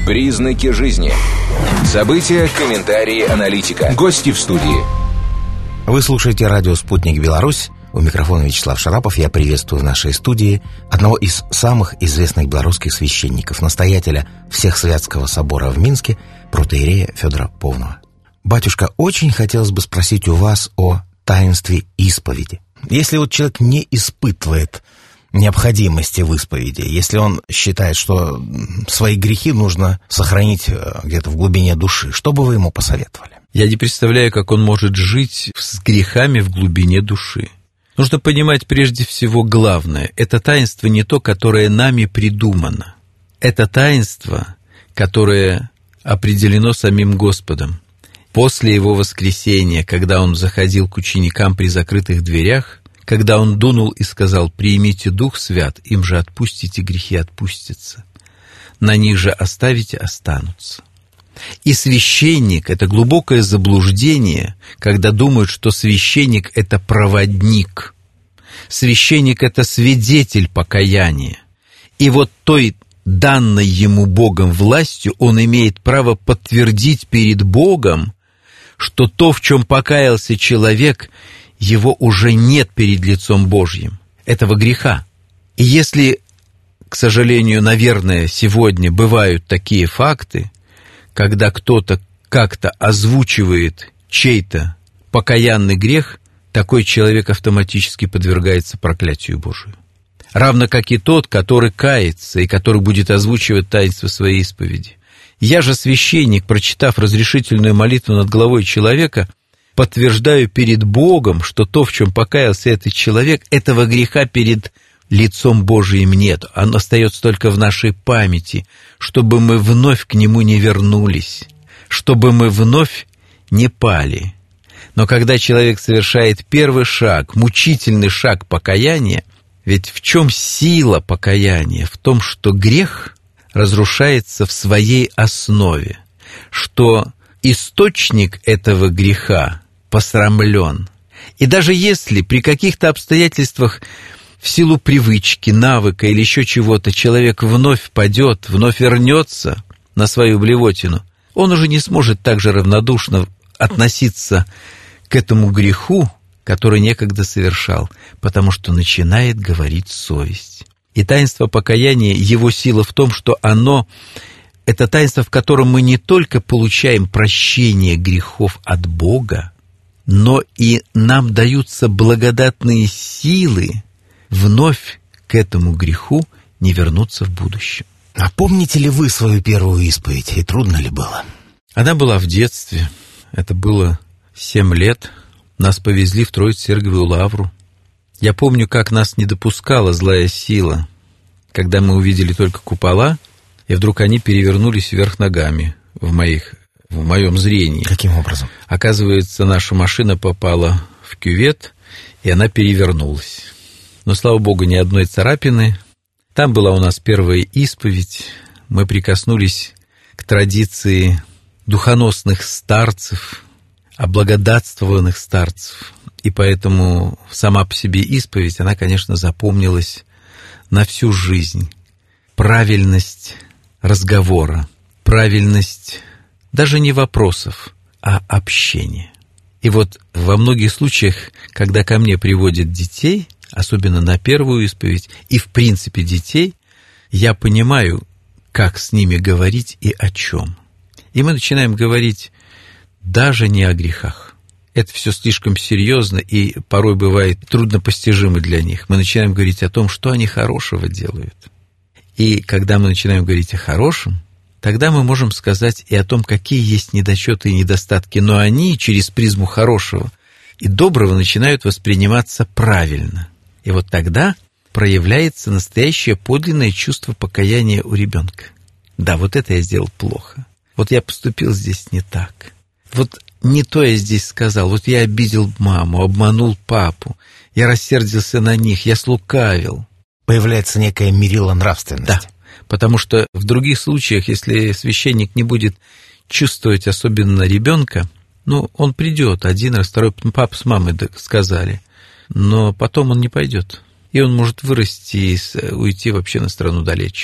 Признаки жизни. События, комментарии, аналитика. Гости в студии. Вы слушаете радио «Спутник Беларусь». У микрофона Вячеслав Шарапов. Я приветствую в нашей студии одного из самых известных белорусских священников, настоятеля Всехсвятского собора в Минске, протоиерея Федора Повнова. Батюшка, очень хотелось бы спросить у вас о таинстве исповеди. Если вот человек не испытывает необходимости в исповеди, если он считает, что свои грехи нужно сохранить где-то в глубине души, что бы вы ему посоветовали? Я не представляю, как он может жить с грехами в глубине души. Нужно понимать прежде всего главное. Это таинство не то, которое нами придумано. Это таинство, которое определено самим Господом. После Его воскресения, когда Он заходил к ученикам при закрытых дверях, когда Он дунул и сказал: «Примите Дух Свят, им же отпустите грехи, отпустятся. На них же оставите, останутся». И священник — это глубокое заблуждение, когда думают, что священник — это проводник. Священник — это свидетель покаяния. И вот той данной ему Богом властью он имеет право подтвердить перед Богом, что то, в чем покаялся человек, его уже нет перед лицом Божьим, этого греха. И если, к сожалению, наверное, сегодня бывают такие факты, когда кто-то как-то озвучивает чей-то покаянный грех, такой человек автоматически подвергается проклятию Божию. Равно как и тот, который кается и который будет озвучивать таинство своей исповеди. Я же, священник, прочитав разрешительную молитву над головой человека, подтверждаю перед Богом, что то, в чем покаялся этот человек, этого греха перед лицом Божиим нет. Он остается только в нашей памяти, чтобы мы вновь к нему не вернулись, чтобы мы вновь не пали. Но когда человек совершает первый шаг, мучительный шаг покаяния, ведь в чем сила покаяния? В том, что грех разрушается в своей основе, что источник этого греха посрамлен. И даже если при каких-то обстоятельствах в силу привычки, навыка или еще чего-то человек вновь падет, вновь вернется на свою блевотину, он уже не сможет так же равнодушно относиться к этому греху, который некогда совершал, потому что начинает говорить совесть. И таинство покаяния, его сила в том, что это таинство, в котором мы не только получаем прощение грехов от Бога, но и нам даются благодатные силы вновь к этому греху не вернуться в будущем. А помните ли вы свою первую исповедь, и трудно ли было? Она была в детстве, это было 7 лет, нас повезли в Троице-Сергиевую лавру. Я помню, как нас не допускала злая сила, когда мы увидели только купола, и вдруг они перевернулись вверх ногами в моем зрении. Каким образом? Оказывается, наша машина попала в кювет, и она перевернулась. Но, слава Богу, ни одной царапины. Там была у нас первая исповедь. Мы прикоснулись к традиции духоносных старцев, облагодатствованных старцев. И поэтому сама по себе исповедь, она, конечно, запомнилась на всю жизнь. Правильность разговора, правильность даже не вопросов, а общения. И вот во многих случаях, когда ко мне приводят детей, особенно на первую исповедь, и в принципе детей, я понимаю, как с ними говорить и о чем. И мы начинаем говорить даже не о грехах. Это все слишком серьезно и порой бывает труднопостижимо для них. Мы начинаем говорить о том, что они хорошего делают. И когда мы начинаем говорить о хорошем, тогда мы можем сказать и о том, какие есть недочеты и недостатки, но они через призму хорошего и доброго начинают восприниматься правильно. И вот тогда проявляется настоящее подлинное чувство покаяния у ребенка. Да, вот это я сделал плохо. Вот я поступил здесь не так. Вот не то я здесь сказал. Вот я обидел маму, обманул папу. Я рассердился на них, я слукавил. Появляется некое мерило нравственности. Да, потому что в других случаях, если священник не будет чувствовать особенно ребенка, он придет один раз, второй, папа с мамой сказали, но потом он не пойдет. И он может вырасти и уйти вообще на страну далече.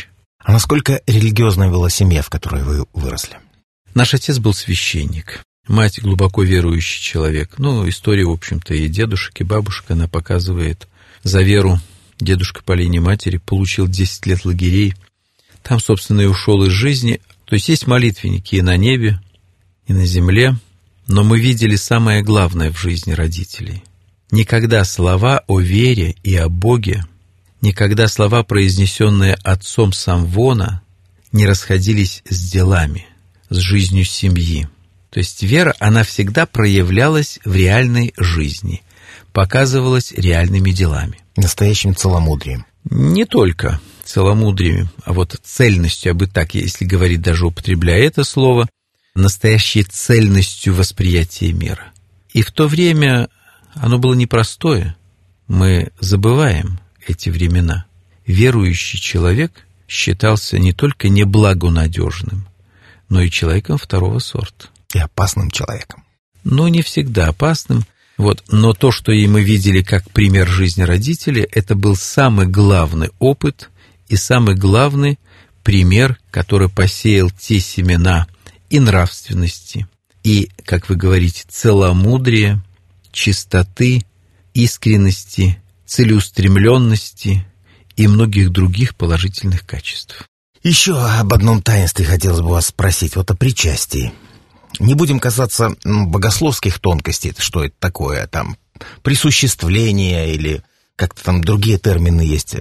А насколько религиозная была семья, в которой вы выросли? Наш отец был священник, мать глубоко верующий человек. История, в общем-то, и дедушек, и бабушек, она показывает. За веру дедушка по линии матери получил 10 лет лагерей. Там, собственно, и ушел из жизни. То есть есть молитвенники и на небе, и на земле. Но мы видели самое главное в жизни родителей. Никогда слова о вере и о Боге, никогда слова, произнесенные отцом Самвона, не расходились с делами, с жизнью семьи. То есть вера, она всегда проявлялась в реальной жизни, показывалась реальными делами. Настоящим целомудрием. Не только целомудрием, а вот цельностью, я бы так, если говорить, даже употребляя это слово, настоящей цельностью восприятия мира. И в то время оно было непростое. Мы забываем эти времена. Верующий человек считался не только неблагонадежным, но и человеком второго сорта. И опасным человеком. Не всегда опасным. Но то, что и мы видели как пример жизни родителей, это был самый главный опыт и самый главный пример, который посеял те семена и нравственности, и, как вы говорите, целомудрия, чистоты, искренности, целеустремленности и многих других положительных качеств. Еще об одном таинстве хотелось бы вас спросить, о причастии. Не будем касаться богословских тонкостей, что это такое, присуществление или как-то там другие термины есть.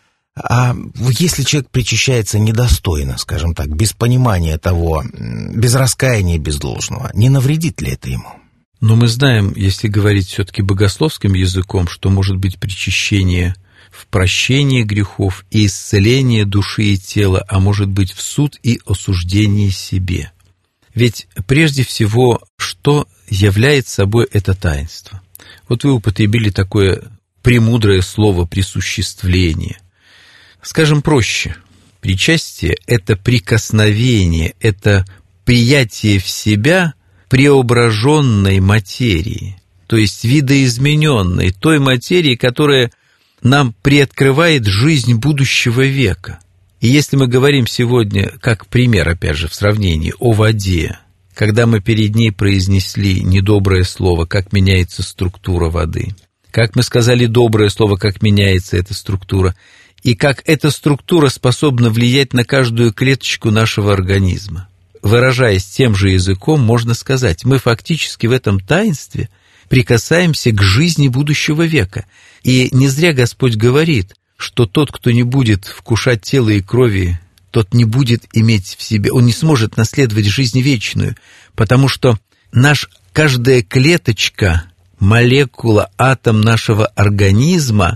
А если человек причащается недостойно, скажем так, без понимания того, без раскаяния, без должного, не навредит ли это ему? Но мы знаем, если говорить все-таки богословским языком, что может быть причащение в прощении грехов и исцелении души и тела, а может быть в суд и осуждении себе. Ведь прежде всего, что является собой это таинство? Вы употребили такое премудрое слово «присуществление». Скажем проще, причастие – это прикосновение, это приятие в себя преображенной материи, то есть видоизмененной, той материи, которая нам приоткрывает жизнь будущего века. И если мы говорим сегодня, как пример, опять же, в сравнении о воде, когда мы перед ней произнесли недоброе слово, как меняется структура воды, как мы сказали доброе слово, как меняется эта структура, и как эта структура способна влиять на каждую клеточку нашего организма. Выражаясь тем же языком, можно сказать, мы фактически в этом таинстве прикасаемся к жизни будущего века. И не зря Господь говорит, что тот, кто не будет вкушать тела и крови, тот не будет иметь в себе, он не сможет наследовать жизнь вечную, потому что каждая клеточка, молекула, атом нашего организма,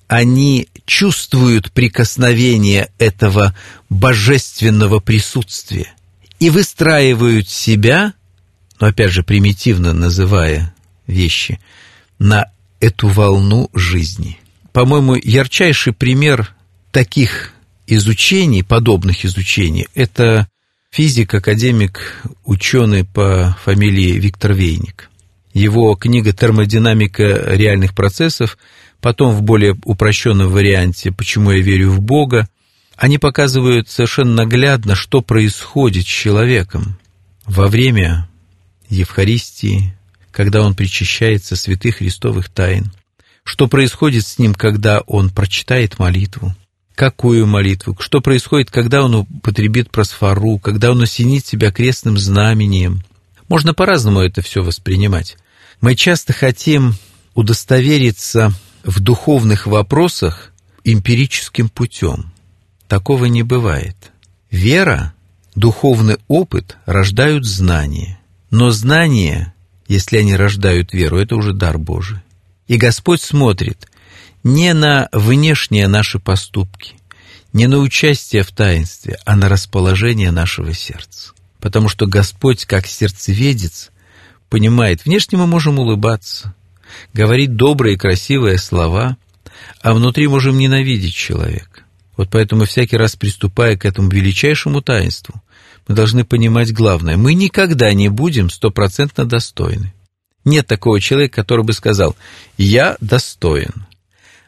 они чувствуют прикосновение этого божественного присутствия и выстраивают себя, но опять же примитивно называя вещи, на эту волну жизни. По-моему, ярчайший пример таких изучений, подобных изучений, это физик, академик, ученый по фамилии Виктор Вейник. Его книга «Термодинамика реальных процессов», потом в более упрощенном варианте «Почему я верю в Бога», они показывают совершенно наглядно, что происходит с человеком во время Евхаристии, когда он причащается святых христовых тайн, что происходит с ним, когда он прочитает молитву, какую молитву, что происходит, когда он употребит просфору, когда он осенит себя крестным знамением. Можно по-разному это все воспринимать. Мы часто хотим удостовериться в духовных вопросах эмпирическим путем. Такого не бывает. Вера, духовный опыт рождают знания. Но знания, если они рождают веру, это уже дар Божий. И Господь смотрит не на внешние наши поступки, не на участие в таинстве, а на расположение нашего сердца. Потому что Господь, как сердцеведец, понимает, внешне мы можем улыбаться, говорить добрые и красивые слова, а внутри можем ненавидеть человека. Поэтому всякий раз, приступая к этому величайшему таинству, мы должны понимать главное. Мы никогда не будем 100% достойны. Нет такого человека, который бы сказал: «Я достоин».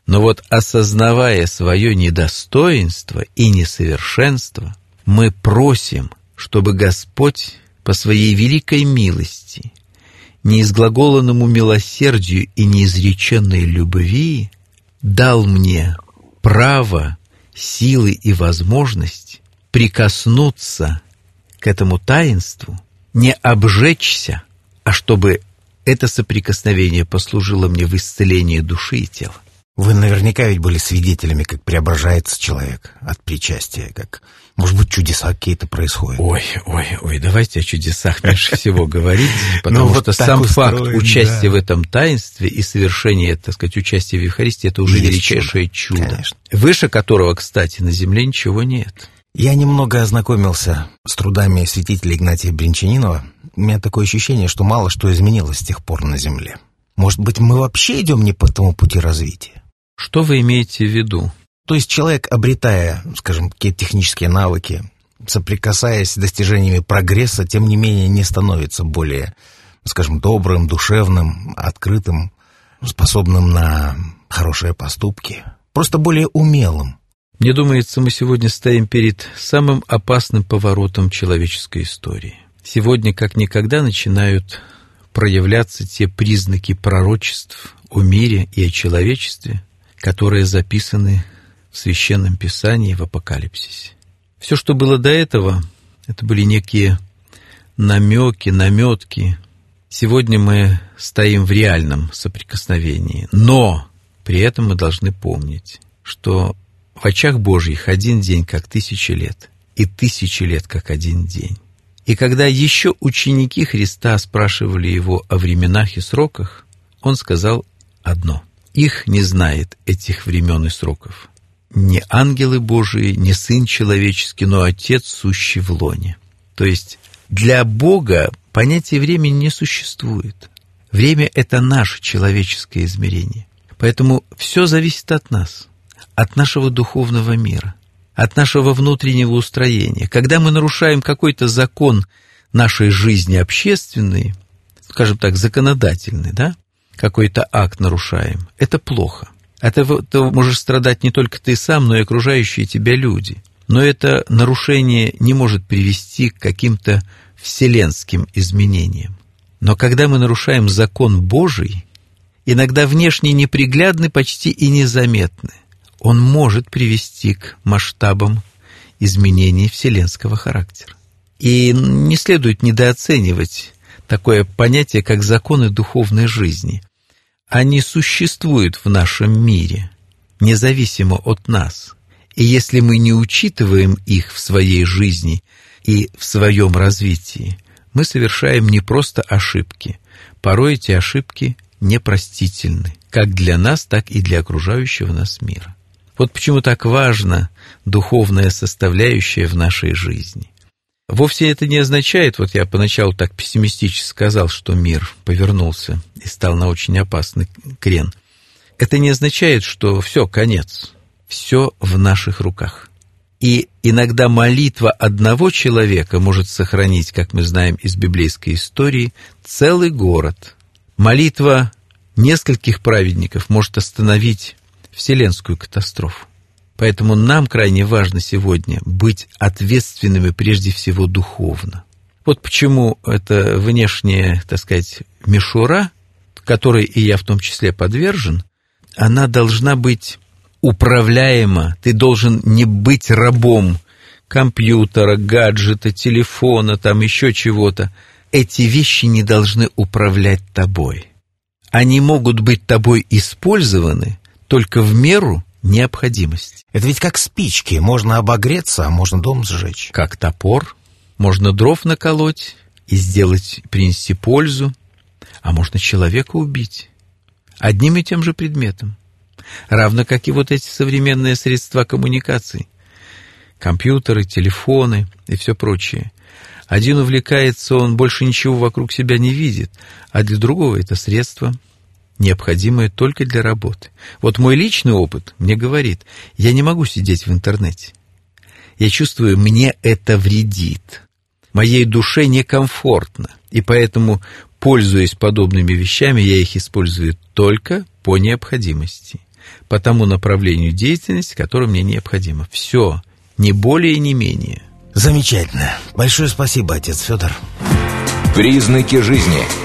Но вот осознавая свое недостоинство и несовершенство, мы просим, чтобы Господь по своей великой милости, неизглаголанному милосердию и неизреченной любви дал мне право, силы и возможность прикоснуться к этому таинству, не обжечься, а чтобы это соприкосновение послужило мне в исцелении души и тела. Вы наверняка ведь были свидетелями, как преображается человек от причастия, как, может быть, чудеса какие-то происходят. Ой, давайте о чудесах меньше всего говорить, потому что сам факт участия в этом таинстве и совершения, так сказать, участия в Евхаристии, это уже величайшее чудо. Конечно. Выше которого, кстати, на земле ничего нет. Я немного ознакомился с трудами святителя Игнатия Брянчанинова. У меня такое ощущение, что мало что изменилось с тех пор на земле. Может быть, мы вообще идем не по тому пути развития? Что вы имеете в виду? То есть человек, обретая, скажем, какие-то технические навыки, соприкасаясь с достижениями прогресса, тем не менее не становится более, скажем, добрым, душевным, открытым, способным на хорошие поступки, просто более умелым. Мне думается, мы сегодня стоим перед самым опасным поворотом человеческой истории. Сегодня, как никогда, начинают проявляться те признаки пророчеств о мире и о человечестве, которые записаны в Священном Писании, в Апокалипсисе. Все, что было до этого, это были некие намеки, наметки. Сегодня мы стоим в реальном соприкосновении. Но при этом мы должны помнить, что в очах Божьих один день как 1000 лет, и 1000 лет как один день. И когда еще ученики Христа спрашивали Его о временах и сроках, Он сказал одно: «Их не знает, этих времен и сроков, не ангелы Божии, не Сын Человеческий, но Отец, сущий в лоне». То есть для Бога понятия времени не существует. Время — это наше человеческое измерение. Поэтому все зависит от нас, от нашего духовного мира, от нашего внутреннего устроения. Когда мы нарушаем какой-то закон нашей жизни общественной, скажем так, законодательный, да, какой-то акт нарушаем, это плохо. От этого можешь страдать не только ты сам, но и окружающие тебя люди. Но это нарушение не может привести к каким-то вселенским изменениям. Но когда мы нарушаем закон Божий, иногда внешне неприглядный, почти и незаметный, он может привести к масштабам изменений вселенского характера. И не следует недооценивать такое понятие, как законы духовной жизни. Они существуют в нашем мире, независимо от нас. И если мы не учитываем их в своей жизни и в своем развитии, мы совершаем не просто ошибки. Порой эти ошибки непростительны, как для нас, так и для окружающего нас мира. Вот почему так важна духовная составляющая в нашей жизни. Вовсе это не означает, вот я поначалу так пессимистически сказал, что мир повернулся и стал на очень опасный крен. Это не означает, что все, конец, все в наших руках. И иногда молитва одного человека может сохранить, как мы знаем из библейской истории, целый город. Молитва нескольких праведников может остановить вселенскую катастрофу. Поэтому нам крайне важно сегодня быть ответственными прежде всего духовно. Вот почему эта внешняя, так сказать, мишура, которой и я в том числе подвержен, она должна быть управляема. Ты должен не быть рабом компьютера, гаджета, телефона, там еще чего-то. Эти вещи не должны управлять тобой. Они могут быть тобой использованы только в меру необходимости. Это ведь как спички. Можно обогреться, а можно дом сжечь. Как топор. Можно дров наколоть и сделать, принести пользу, а можно человека убить одним и тем же предметом. Равно как и вот эти современные средства коммуникации. Компьютеры, телефоны и все прочее. Один увлекается, он больше ничего вокруг себя не видит, а для другого это средство необходимое только для работы. Вот мой личный опыт мне говорит, я не могу сидеть в интернете. Я чувствую, мне это вредит. Моей душе некомфортно. И поэтому, пользуясь подобными вещами, я их использую только по необходимости. по тому направлению деятельности, которое мне необходимо. Все, не более и не менее. Замечательно. Большое спасибо, отец Федор. Признаки жизни.